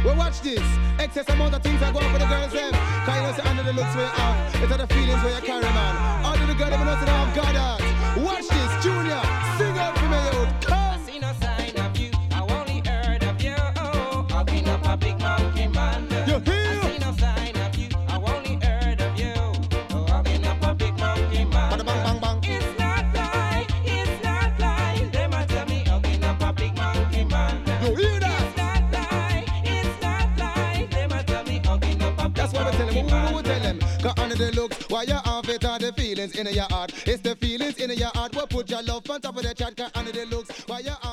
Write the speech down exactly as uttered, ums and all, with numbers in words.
Well, watch this. Excess amount of things are going for the girls them. Cause you know say under the looks where you have. It's are the feelings where you carry, man. Under the girl them know say they have God heart. Watch this, Junior. Sing out for me, yo. Come. I see no sign of you. I only heard of you. Hugging up a big monkey man. You hear? I see no sign of you. I only heard of you. Hugging up a big monkey man. Bada bang bang bang. It's not lie. It's not lie. Them a tell me hugging up a big monkey man. You hear that? It's not lie. It's not lie. Them a tell me hugging up a big That's what we tell monkey them. man. Who we tell them? Cause under the looks, why you have it are the feelings in your heart. It's the feelings in your heart. What put your love on top of the chat? Cause under the looks, why you